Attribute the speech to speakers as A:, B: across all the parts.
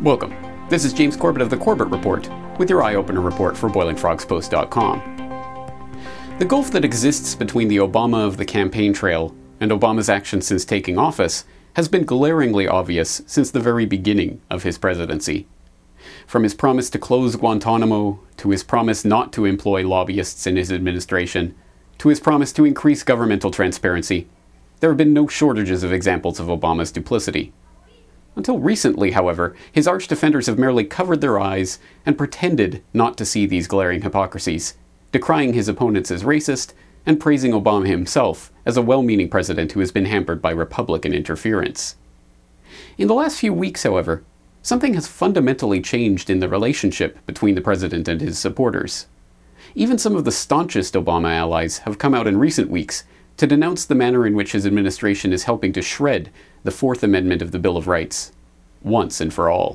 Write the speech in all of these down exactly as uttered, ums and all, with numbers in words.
A: Welcome. This is James Corbett of the Corbett Report, with your eye-opener report for boiling frogs post dot com. The gulf that exists between the Obama of the campaign trail and Obama's actions since taking office has been glaringly obvious since the very beginning of his presidency. From his promise to close Guantanamo, to his promise not to employ lobbyists in his administration, to his promise to increase governmental transparency, there have been no shortages of examples of Obama's duplicity. Until recently, however, his arch-defenders have merely covered their eyes and pretended not to see these glaring hypocrisies, decrying his opponents as racist and praising Obama himself as a well-meaning president who has been hampered by Republican interference. In the last few weeks, however, something has fundamentally changed in the relationship between the president and his supporters. Even some of the staunchest Obama allies have come out in recent weeks to denounce the manner in which his administration is helping to shred the Fourth Amendment of the Bill of Rights, once and for all.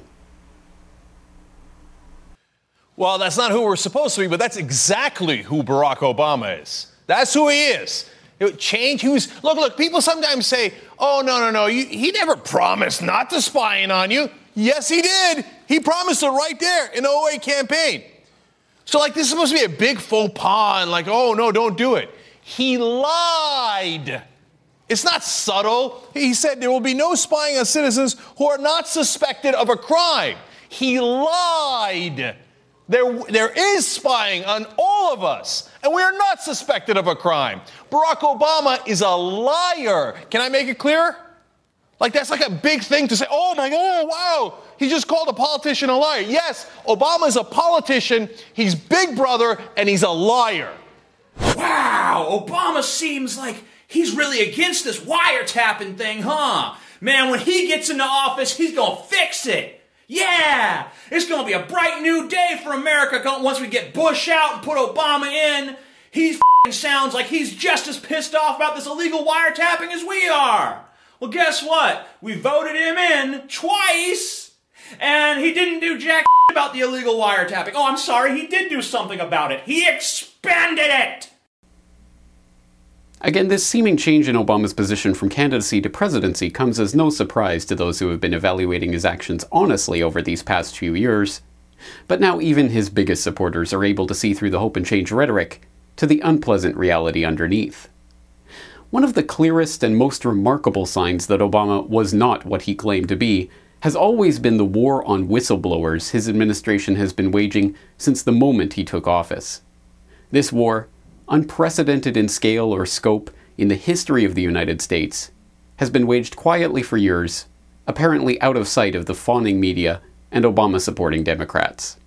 B: Well, that's not who we're supposed to be, but that's exactly who Barack Obama is. That's who he is. It would change who's... Look, look, people sometimes say, oh, no, no, no, you, he never promised not to spy in on you. Yes, he did. He promised it right there in the oh eight campaign. So, like, this is supposed to be a big faux pas and like, oh, no, don't do it. He lied. It's not subtle. He said there will be no spying on citizens who are not suspected of a crime. He lied. There, there is spying on all of us, and we are not suspected of a crime. Barack Obama is a liar. Can I make it clear? Like, that's like a big thing to say, oh my God, wow, he just called a politician a liar. Yes, Obama is a politician, he's Big Brother, and he's a liar.
C: Wow, Obama seems like he's really against this wiretapping thing, huh? Man, when he gets into office, he's gonna fix it. Yeah, it's gonna be a bright new day for America once we get Bush out and put Obama in. He f***ing sounds like he's just as pissed off about this illegal wiretapping as we are. Well, guess what? We voted him in twice, and he didn't do jack about the illegal wiretapping. Oh, I'm sorry, he did do something about it. He expanded it!
A: Again, this seeming change in Obama's position from candidacy to presidency comes as no surprise to those who have been evaluating his actions honestly over these past few years. But now even his biggest supporters are able to see through the hope and change rhetoric to the unpleasant reality underneath. One of the clearest and most remarkable signs that Obama was not what he claimed to be has always been the war on whistleblowers his administration has been waging since the moment he took office. This war, unprecedented in scale or scope in the history of the United States, has been waged quietly for years, apparently out of sight of the fawning media and Obama-supporting Democrats.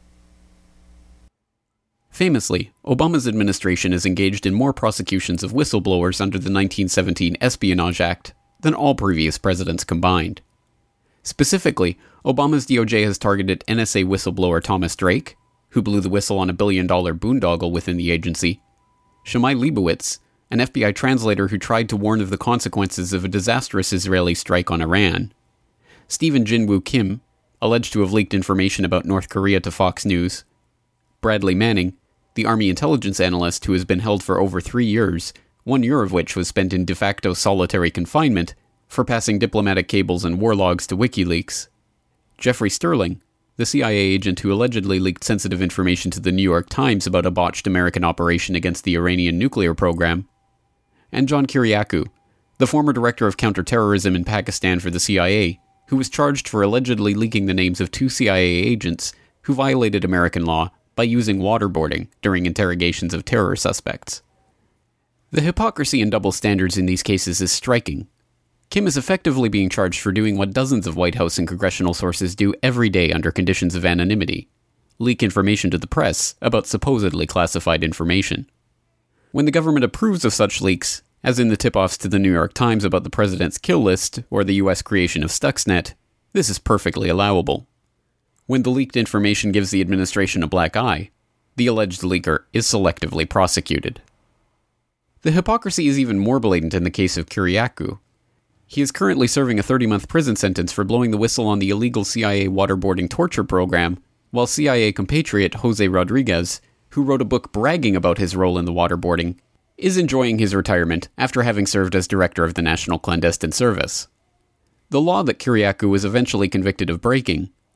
A: Famously, Obama's administration is engaged in more prosecutions of whistleblowers under the nineteen seventeen Espionage Act than all previous presidents combined. Specifically, Obama's D O J has targeted N S A whistleblower Thomas Drake, who blew the whistle on a billion-dollar boondoggle within the agency, Shammai Leibowitz, an F B I translator who tried to warn of the consequences of a disastrous Israeli strike on Iran, Stephen Jinwoo Kim, alleged to have leaked information about North Korea to Fox News, Bradley Manning, the Army intelligence analyst who has been held for over three years, one year of which was spent in de facto solitary confinement for passing diplomatic cables and war logs to WikiLeaks, Jeffrey Sterling, the C I A agent who allegedly leaked sensitive information to the New York Times about a botched American operation against the Iranian nuclear program, and John Kiriakou, the former director of counterterrorism in Pakistan for the C I A, who was charged for allegedly leaking the names of two C I A agents who violated American law by using waterboarding during interrogations of terror suspects. The hypocrisy and double standards in these cases is striking. Kim is effectively being charged for doing what dozens of White House and congressional sources do every day under conditions of anonymity: leak information to the press about supposedly classified information. When the government approves of such leaks, as in the tip-offs to the New York Times about the president's kill list or the U S creation of Stuxnet, this is perfectly allowable. When the leaked information gives the administration a black eye, the alleged leaker is selectively prosecuted. The hypocrisy is even more blatant in the case of Kiriakou. He is currently serving a thirty-month prison sentence for blowing the whistle on the illegal C I A waterboarding torture program, while C I A compatriot Jose Rodriguez, who wrote a book bragging about his role in the waterboarding, is enjoying his retirement after having served as director of the National Clandestine Service. The law that Kiriakou was eventually convicted of breaking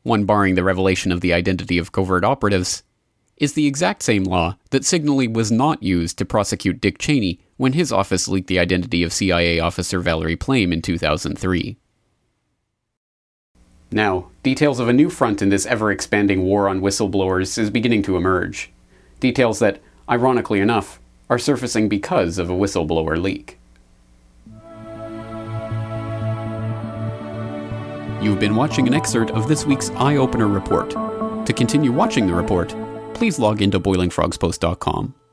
A: one barring the revelation of the identity of covert operatives, is the exact same law that signally was not used to prosecute Dick Cheney when his office leaked the identity of C I A officer Valerie Plame in two thousand three. Now, details of a new front in this ever-expanding war on whistleblowers is beginning to emerge. Details that, ironically enough, are surfacing because of a whistleblower leak. You've been watching an excerpt of this week's Eye Opener report. To continue watching the report, please log into boiling frogs post dot com.